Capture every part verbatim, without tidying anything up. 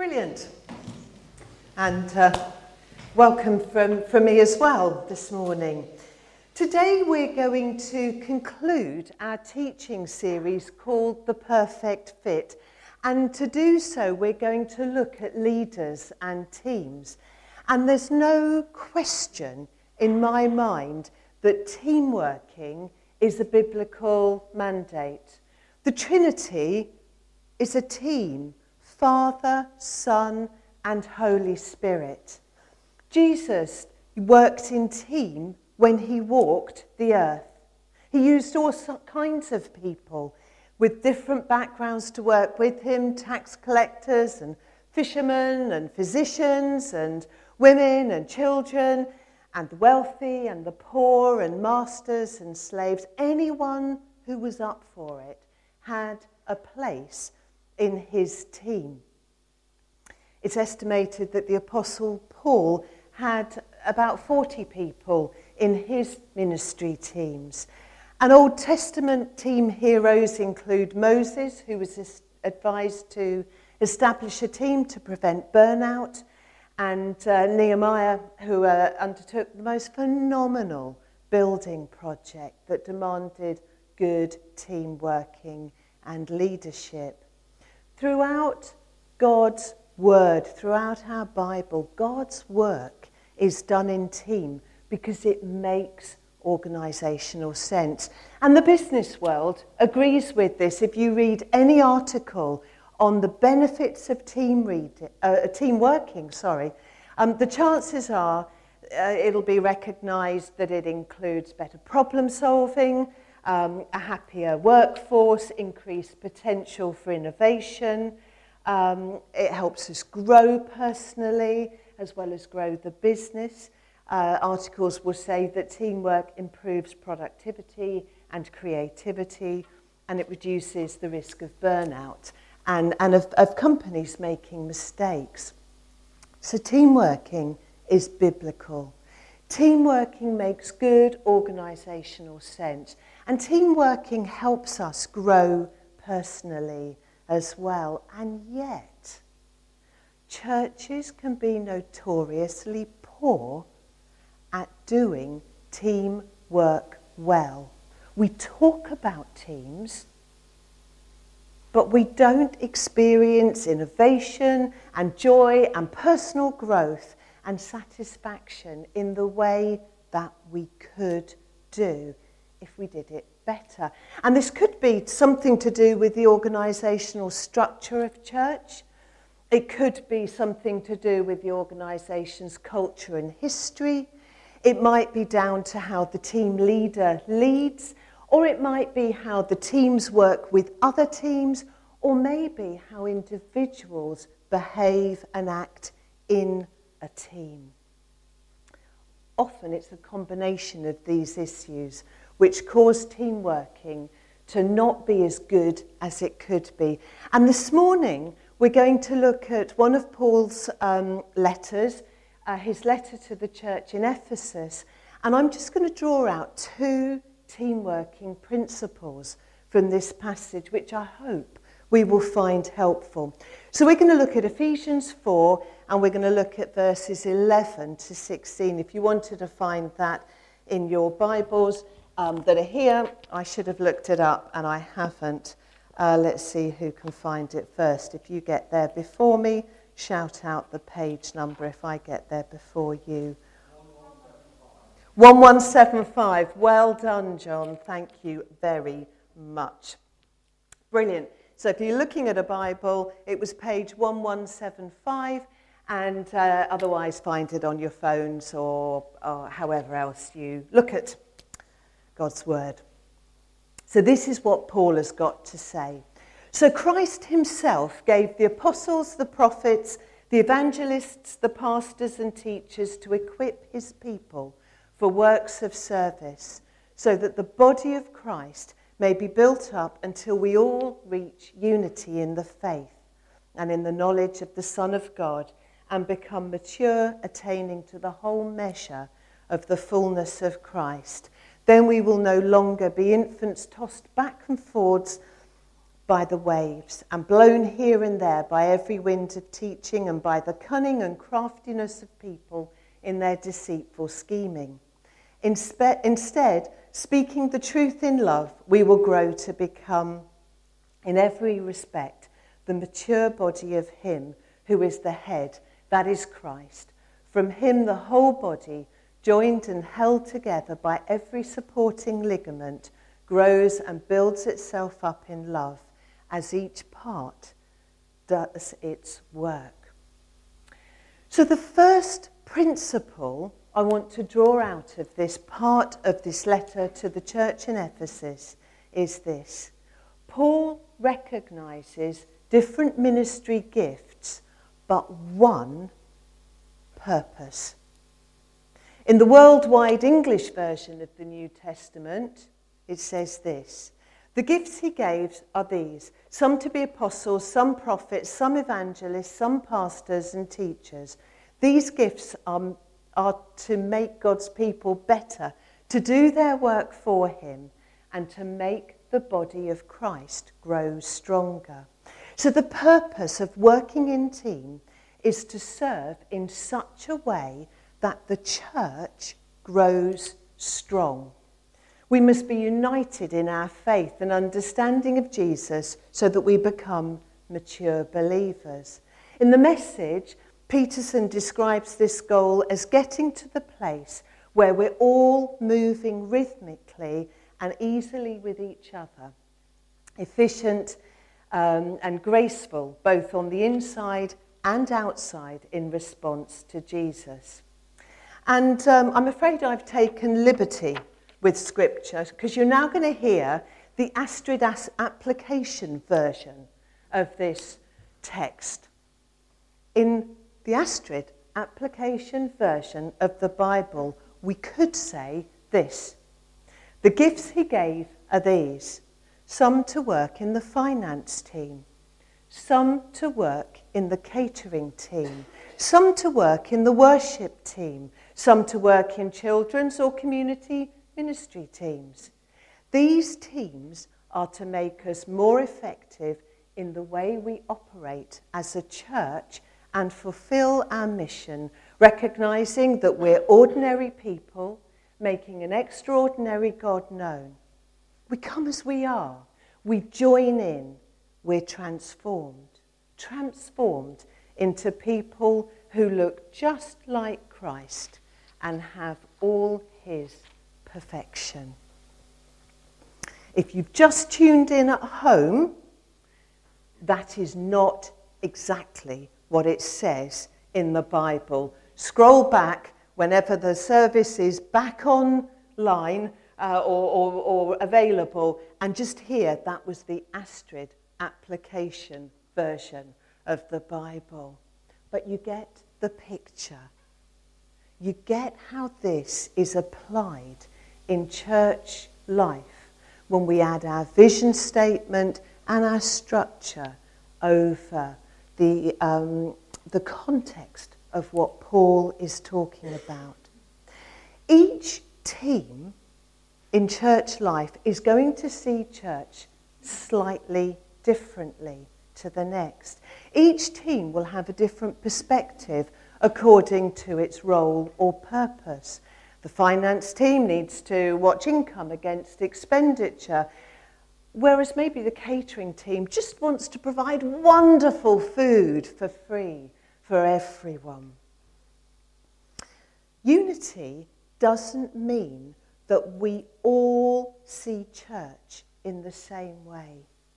Brilliant. And uh, welcome from, from me as well this morning. Today we're going to conclude our teaching series called The Perfect Fit. And to do so, we're going to look at leaders and teams. And there's no question in my mind that team working is a biblical mandate. The Trinity is a team: Father, Son, and Holy Spirit. Jesus worked in team when he walked the earth. He used all kinds of people with different backgrounds to work with him: tax collectors and fishermen and physicians and women and children and the wealthy and the poor and masters and slaves. Anyone who was up for it had a place in his team. It's estimated that the Apostle Paul had about forty people in his ministry teams. And Old Testament team heroes include Moses, who was advised to establish a team to prevent burnout, and uh, Nehemiah, who uh, undertook the most phenomenal building project that demanded good team working and leadership. Throughout God's word, throughout our Bible, God's work is done in team because it makes organisational sense. And the business world agrees with this. If you read any article on the benefits of team read, uh, team working, sorry, um, the chances are uh, it'll be recognised that it includes better problem solving, um, a happier workforce, increased potential for innovation. Um, it helps us grow personally as well as grow the business. Uh, articles will say that teamwork improves productivity and creativity, and it reduces the risk of burnout and, and of, of companies making mistakes. So teamworking is biblical. Teamworking makes good organisational sense, and teamworking helps us grow personally as well. And yet, churches can be notoriously poor at doing teamwork well. We talk about teams, but we don't experience innovation and joy and personal growth and satisfaction in the way that we could do if we did it better. And this could be something to do with the organisational structure of church. It could be something to do with the organisation's culture and history. It might be down to how the team leader leads, or it might be how the teams work with other teams, or maybe how individuals behave and act in a team. Often it's a combination of these issues which cause team working to not be as good as it could be. And this morning we're going to look at one of Paul's um, letters, uh, his letter to the church in Ephesus, and I'm just going to draw out two team working principles from this passage which I hope we will find helpful. So we're going to look at Ephesians four, and we're going to look at verses eleven to sixteen. If you wanted to find that in your Bibles um, that are here, I should have looked it up and I haven't. Uh, let's see who can find it first. If you get there before me, shout out the page number if I get there before you. one one seven five. Well done, John. Thank you very much. Brilliant. So if you're looking at a Bible, it was page one one seven five, and uh, otherwise find it on your phones or, or however else you look at God's Word. So this is what Paul has got to say. So Christ himself gave the apostles, the prophets, the evangelists, the pastors and teachers to equip his people for works of service, so that the body of Christ may be built up until we all reach unity in the faith and in the knowledge of the Son of God and become mature, attaining to the whole measure of the fullness of Christ. Then we will no longer be infants tossed back and forwards by the waves and blown here and there by every wind of teaching and by the cunning and craftiness of people in their deceitful scheming. Inspe- instead, speaking the truth in love, we will grow to become, in every respect, the mature body of him who is the head, that is Christ. From him the whole body, joined and held together by every supporting ligament, grows and builds itself up in love as each part does its work. So the first principle I want to draw out of this part of this letter to the church in Ephesus is this. Paul recognizes different ministry gifts, but one purpose. In the worldwide English version of the New Testament, it says this: the gifts he gave are these, some to be apostles, some prophets, some evangelists, some pastors and teachers. These gifts are, are to make God's people better, to do their work for him, and to make the body of Christ grow stronger. So the purpose of working in team is to serve in such a way that the church grows strong. We must be united in our faith and understanding of Jesus so that we become mature believers. In the Message, Peterson describes this goal as getting to the place where we're all moving rhythmically and easily with each other, efficient um, and graceful, both on the inside and outside in response to Jesus. And um, I'm afraid I've taken liberty with Scripture, because you're now going to hear the Astrid As application version of this text. In the Astrid application version of the Bible, we could say this: the gifts he gave are these, some to work in the finance team, some to work in the catering team, some to work in the worship team, some to work in children's or community ministry teams. These teams are to make us more effective in the way we operate as a church and fulfill our mission, recognizing that we're ordinary people making an extraordinary God known. We come as we are. We join in. We're transformed. Transformed into people who look just like Christ and have all his perfection. If you've just tuned in at home, that is not exactly what it says in the Bible. Scroll back whenever the service is back online uh, or, or, or available, and just hear that was the Astrid application version of the Bible. But you get the picture. You get how this is applied in church life when we add our vision statement and our structure over the, um, the context of what Paul is talking about. Each team in church life is going to see church slightly differently to the next. Each team will have a different perspective according to its role or purpose. The finance team needs to watch income against expenditure, whereas maybe the catering team just wants to provide wonderful food for free for everyone. Unity doesn't mean that we all see church in the same way.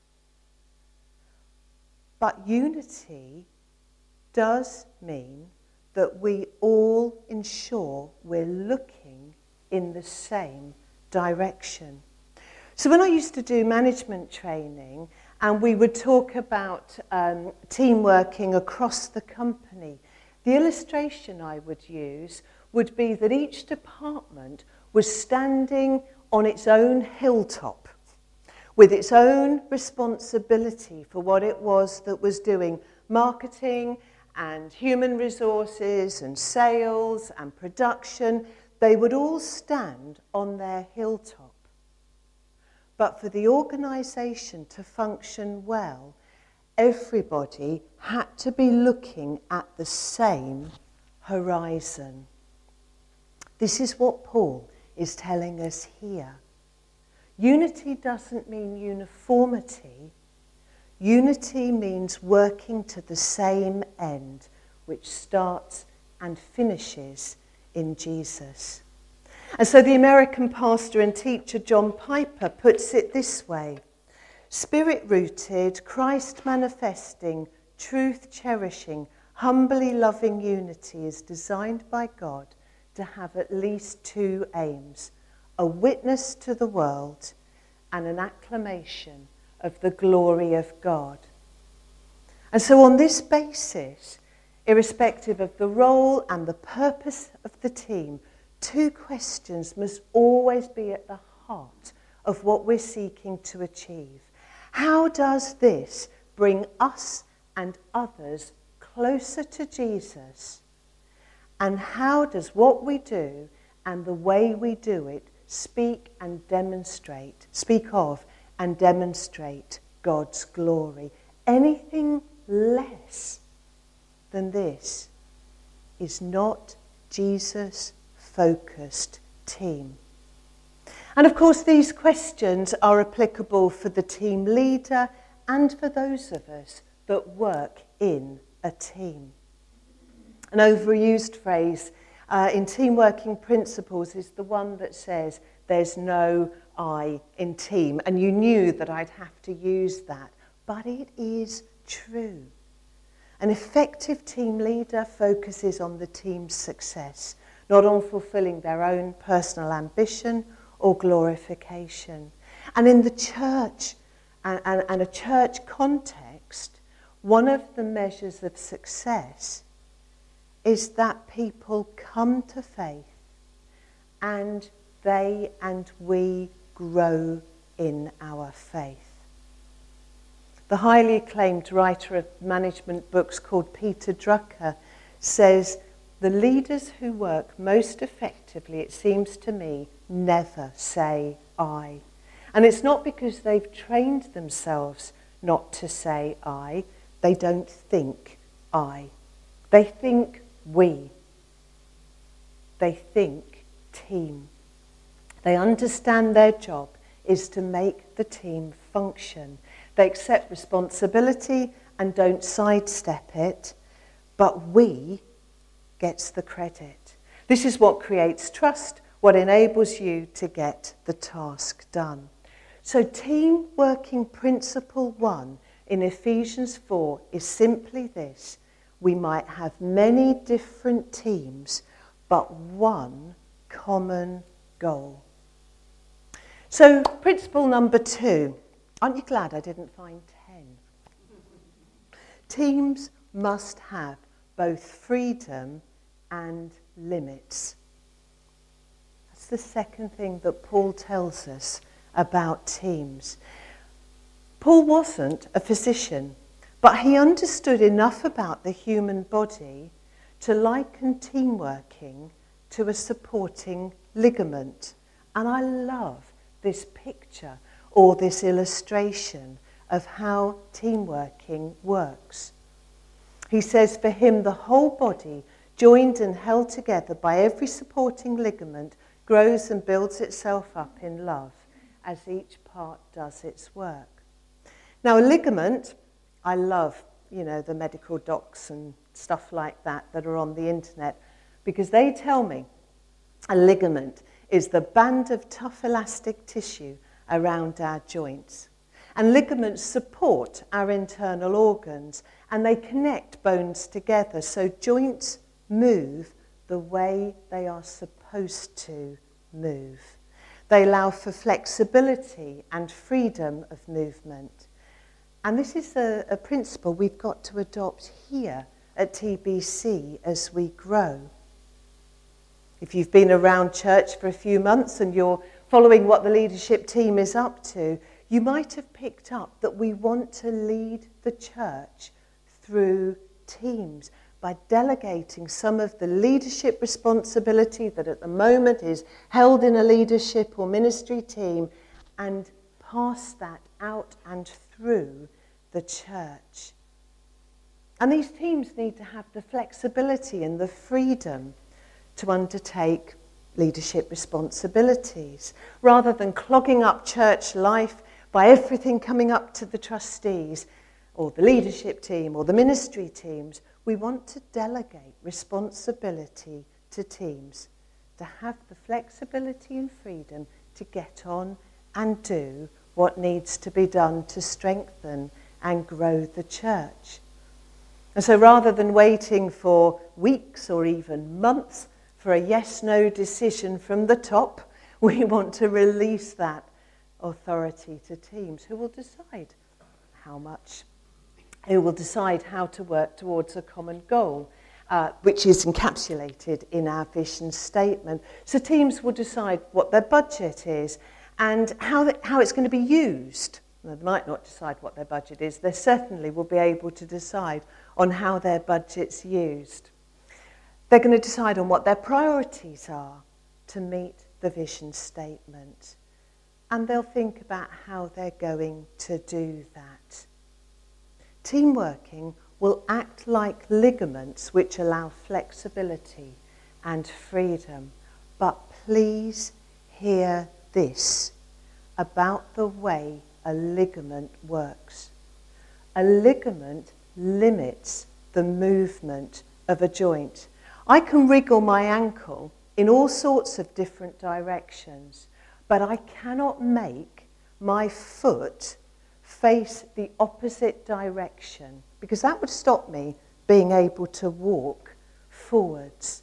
But unity does mean that we all ensure we're looking in the same direction. So when I used to do management training, and we would talk about um, team working across the company, the illustration I would use would be that each department was standing on its own hilltop with its own responsibility for what it was that was doing marketing and human resources and sales and production. They would all stand on their hilltop. But for the organisation to function well, everybody had to be looking at the same horizon. This is what Paul is telling us here. Unity doesn't mean uniformity. Unity means working to the same end, which starts and finishes in Jesus. And so the American pastor and teacher John Piper puts it this way: spirit-rooted, Christ-manifesting, truth-cherishing, humbly loving unity is designed by God to have at least two aims: a witness to the world and an acclamation of the glory of God. And so on this basis, irrespective of the role and the purpose of the team, two questions must always be at the heart of what we're seeking to achieve. How does this bring us and others closer to Jesus? And how does what we do and the way we do it speak and demonstrate, speak of and demonstrate God's glory? Anything less than this is not Jesus-focused team. And of course, these questions are applicable for the team leader and for those of us that work in a team. An overused phrase uh, in team working principles is the one that says there's no I in team. And you knew that I'd have to use that, but it is true. An effective team leader focuses on the team's success, not on fulfilling their own personal ambition or glorification. And in the church and, and, and a church context, one of the measures of success is that people come to faith and they and we grow in our faith. The highly acclaimed writer of management books called Peter Drucker says, the leaders who work most effectively, it seems to me, never say I. And it's not because they've trained themselves not to say I. They don't think I. They think we. They think team. They understand their job is to make the team function. They accept responsibility and don't sidestep it, but we gets the credit. This is what creates trust, what enables you to get the task done. So team working principle one in Ephesians four is simply this: we might have many different teams, but one common goal. So principle number two, aren't you glad I didn't find ten? Teams must have both freedom and limits. That's the second thing that Paul tells us about teams. Paul wasn't a physician, but he understood enough about the human body to liken team working to a supporting ligament. And I love this picture or this illustration of how team working works. He says, for him, the whole body, joined and held together by every supporting ligament, grows and builds itself up in love as each part does its work. Now, a ligament, I love, you know, the medical docs and stuff like that that are on the internet, because they tell me a ligament is the band of tough elastic tissue around our joints. And ligaments support our internal organs, and they connect bones together so joints move the way they are supposed to move. They allow for flexibility and freedom of movement. And this is a, a principle we've got to adopt here at T B C as we grow. If you've been around church for a few months and you're following what the leadership team is up to, you might have picked up that we want to lead the church through teams by delegating some of the leadership responsibility that at the moment is held in a leadership or ministry team and pass that out and through the church. And these teams need to have the flexibility and the freedom to undertake leadership responsibilities, rather than clogging up church life by everything coming up to the trustees or the leadership team or the ministry teams. We want to delegate responsibility to teams, to have the flexibility and freedom to get on and do what needs to be done to strengthen and grow the church. And so rather than waiting for weeks or even months for a yes-no decision from the top, we want to release that authority to teams who will decide how much, who will decide how to work towards a common goal, uh, which is encapsulated in our vision statement. So teams will decide what their budget is and how, the, how it's going to be used. Now, they might not decide what their budget is. They certainly will be able to decide on how their budget's used. They're going to decide on what their priorities are to meet the vision statement. And they'll think about how they're going to do that. Team working will act like ligaments which allow flexibility and freedom. But please hear this about the way a ligament works. A ligament limits the movement of a joint. I can wriggle my ankle in all sorts of different directions, but I cannot make my foot face the opposite direction, because that would stop me being able to walk forwards.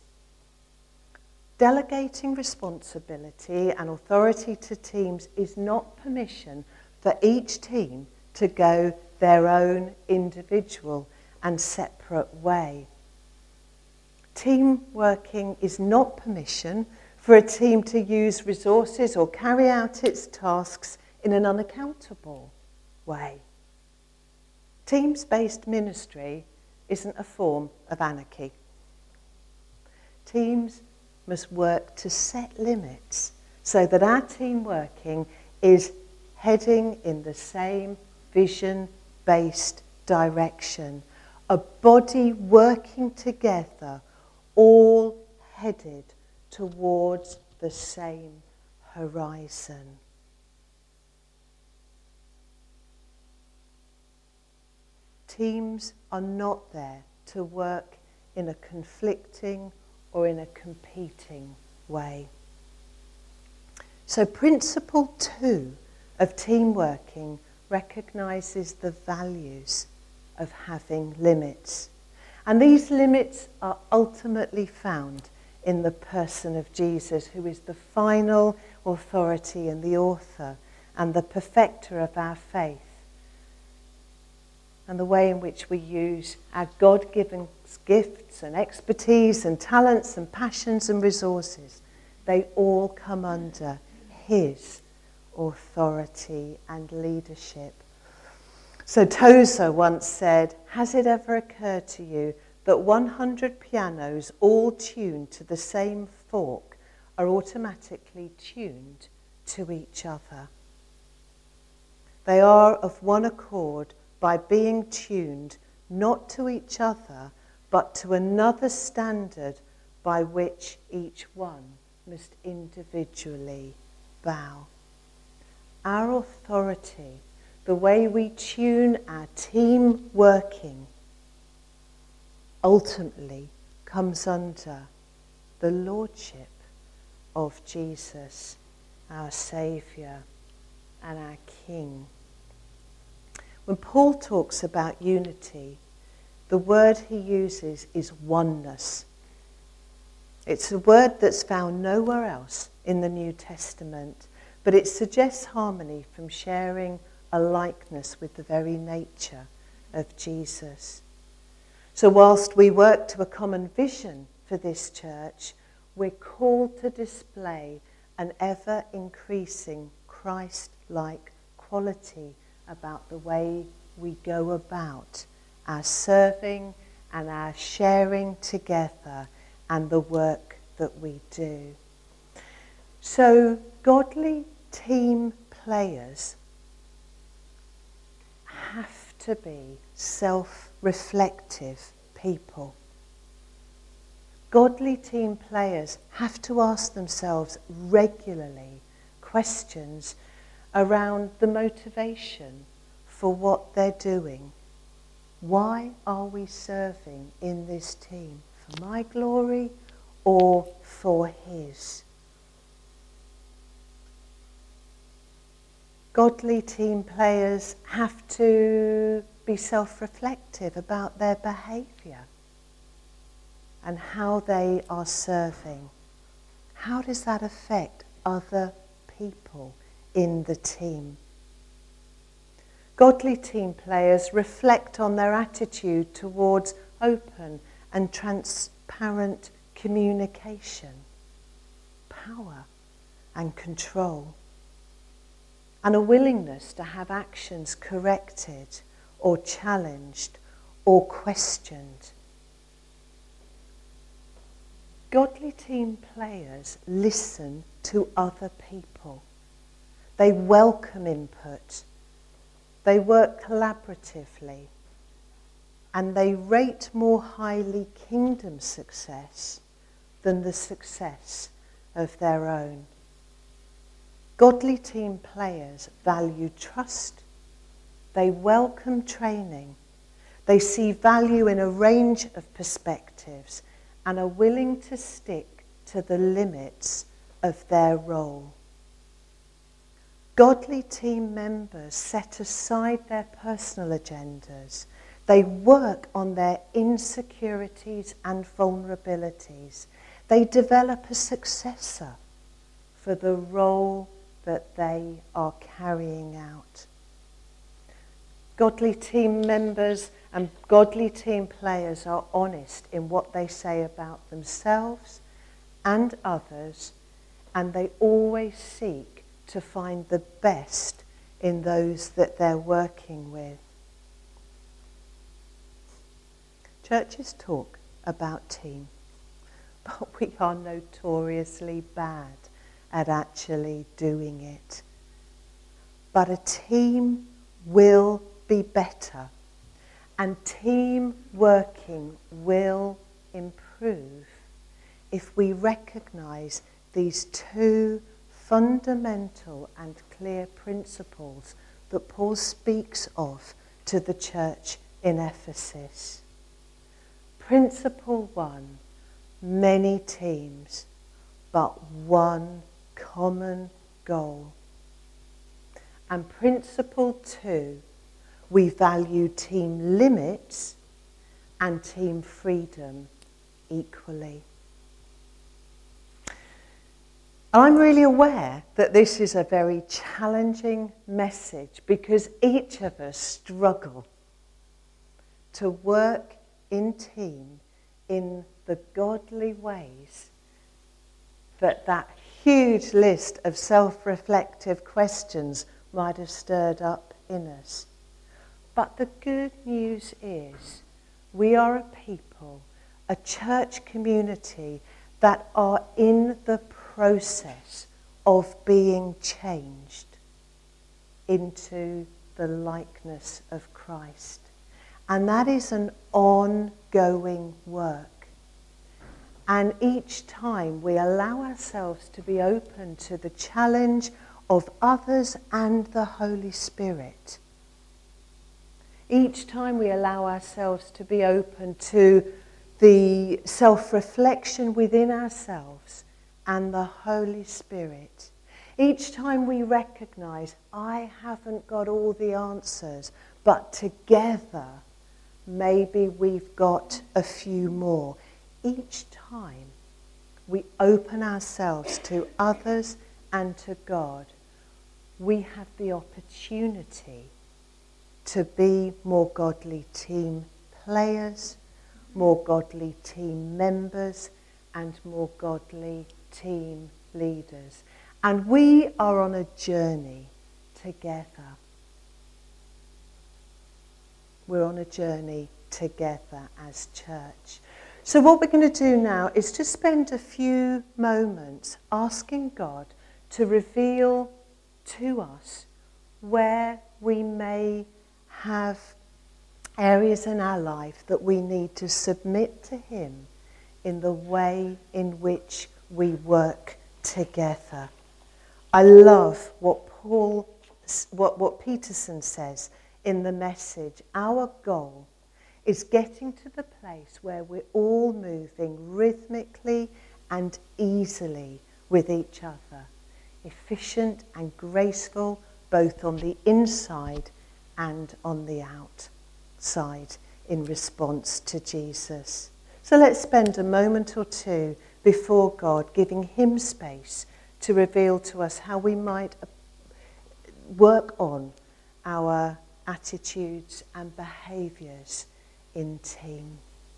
Delegating responsibility and authority to teams is not permission for each team to go their own individual and separate way. Team working is not permission for a team to use resources or carry out its tasks in an unaccountable way. Teams-based ministry isn't a form of anarchy. Teams must work to set limits so that our team working is heading in the same vision-based direction. A body working together, all headed towards the same horizon. Teams are not there to work in a conflicting or in a competing way. So principle two of team working recognises the values of having limits. And these limits are ultimately found in the person of Jesus, who is the final authority and the author and the perfecter of our faith. And the way in which we use our God-given gifts and expertise and talents and passions and resources, they all come under his authority and leadership. So Tozer once said, "Has it ever occurred to you that one hundred pianos all tuned to the same fork are automatically tuned to each other? They are of one accord by being tuned not to each other, but to another standard by which each one must individually bow." Our authority, the way we tune our team working, ultimately comes under the lordship of Jesus, our Saviour and our King. When Paul talks about unity, the word he uses is oneness. It's a word that's found nowhere else in the New Testament, but it suggests harmony from sharing a likeness with the very nature of Jesus. So whilst we work to a common vision for this church, we're called to display an ever-increasing Christ-like quality about the way we go about our serving and our sharing together and the work that we do. So godly team players have to be self-reflective people. Godly team players have to ask themselves regularly questions around the motivation for what they're doing. Why are we serving in this team? For my glory or for His? Godly team players have to be self-reflective about their behaviour and how they are serving. How does that affect other people in the team? Godly team players reflect on their attitude towards open and transparent communication, power and control, and a willingness to have actions corrected or challenged or questioned. Godly team players listen to other people. They welcome input. They work collaboratively. And they rate more highly kingdom success than the success of their own. Godly team players value trust. They welcome training. They see value in a range of perspectives and are willing to stick to the limits of their role. Godly team members set aside their personal agendas. They work on their insecurities and vulnerabilities. They develop a successor for the role that they are carrying out. Godly team members and godly team players are honest in what they say about themselves and others, and they always seek to find the best in those that they're working with. Churches talk about team, but we are notoriously bad at actually doing it. But a team will be better, and team working will improve if we recognise these two fundamental and clear principles that Paul speaks of to the church in Ephesus. Principle one, many teams, but one common goal. And principle two, we value team limits and team freedom equally. I'm really aware that this is a very challenging message because each of us struggle to work in team in the godly ways that that huge list of self-reflective questions might have stirred up in us. But the good news is we are a people, a church community that are in the process of being changed into the likeness of Christ. And that is an ongoing work. And each time we allow ourselves to be open to the challenge of others and the Holy Spirit. Each time we allow ourselves to be open to the self-reflection within ourselves and the Holy Spirit. Each time we recognise, I haven't got all the answers, but together maybe we've got a few more. Each time we open ourselves to others and to God, we have the opportunity to be more godly team players, more godly team members, and more godly team leaders. And we are on a journey together. We're on a journey together as church. So what we're going to do now is to spend a few moments asking God to reveal to us where we may have areas in our life that we need to submit to him in the way in which we work together. I love what Paul, what, what Peterson says in the Message. Our goal is getting to the place where we're all moving rhythmically and easily with each other, efficient and graceful both on the inside and on the outside in response to Jesus. So let's spend a moment or two before God, giving him space to reveal to us how we might work on our attitudes and behaviours in team.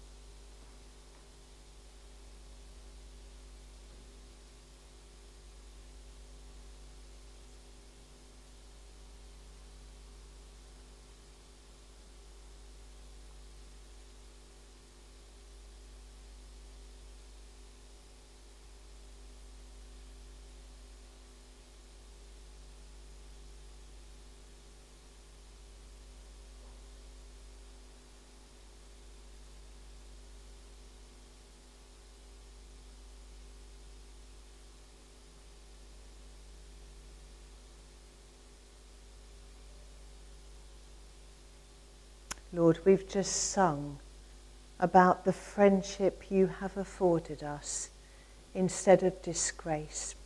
Lord, we've just sung about the friendship you have afforded us instead of disgrace.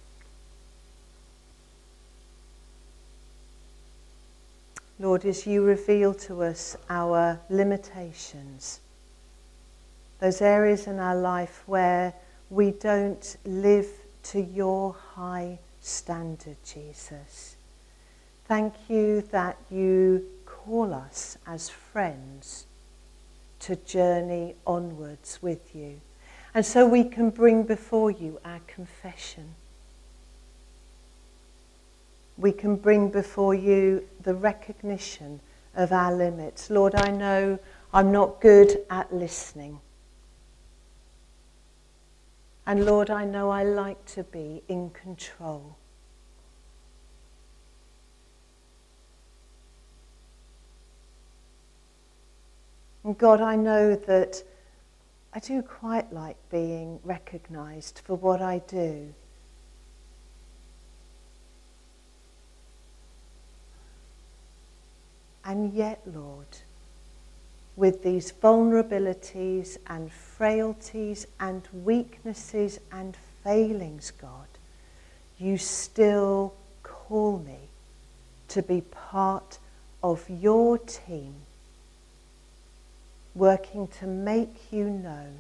Lord, as you reveal to us our limitations, those areas in our life where we don't live to your high standard, Jesus, thank you that you call us as friends to journey onwards with you. And so we can bring before you our confession. We can bring before you the recognition of our limits. Lord, I know I'm not good at listening. And Lord, I know I like to be in control. And God, I know that I do quite like being recognised for what I do. And yet, Lord, with these vulnerabilities and frailties and weaknesses and failings, God, you still call me to be part of your team, working to make you known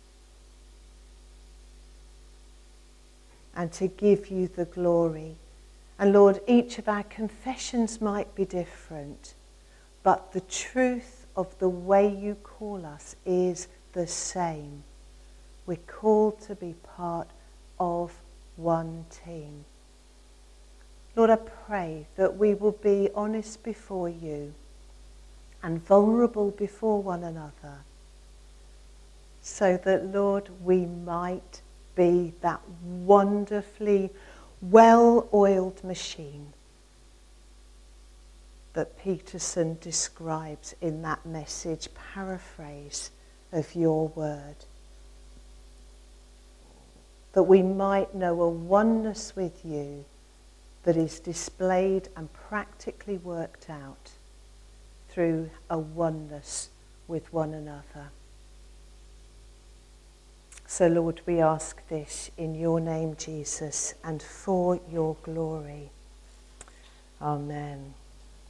and to give you the glory. And Lord, each of our confessions might be different, but the truth of the way you call us is the same. We're called to be part of one team. Lord, I pray that we will be honest before you and vulnerable before one another, so that, Lord, we might be that wonderfully well-oiled machine that Peterson describes in that Message paraphrase of your word. That we might know a oneness with you that is displayed and practically worked out through a oneness with one another. So, Lord, we ask this in your name, Jesus, and for your glory. Amen.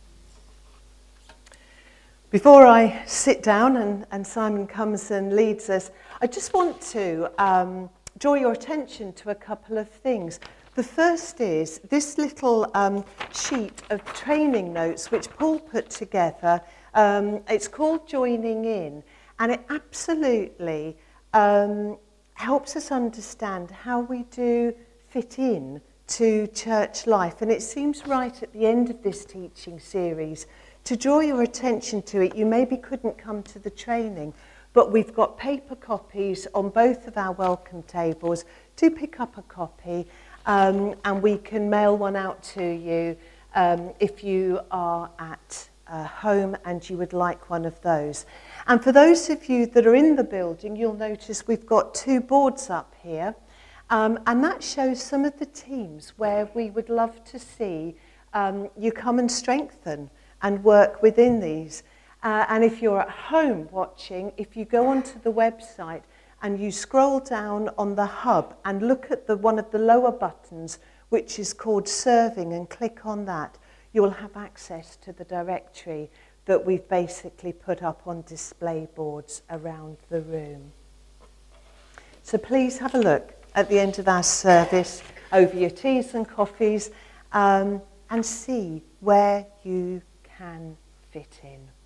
Before I sit down and, and Simon comes and leads us, I just want to um, draw your attention to a couple of things. The first is this little um, sheet of training notes which Paul put together. Um, it's called Joining In, and it absolutely um, helps us understand how we do fit in to church life. And it seems right at the end of this teaching series to draw your attention to it. You maybe couldn't come to the training, but we've got paper copies on both of our welcome tables. Do pick up a copy. Um, and we can mail one out to you um, if you are at uh, home and you would like one of those. And for those of you that are in the building, you'll notice we've got two boards up here. Um, and that shows some of the teams where we would love to see um, you come and strengthen and work within these. Uh, and if you're at home watching, if you go onto the website and you scroll down on the hub and look at the one of the lower buttons, which is called Serving, and click on that, you'll have access to the directory that we've basically put up on display boards around the room. So please have a look at the end of our service over your teas and coffees um, and see where you can fit in.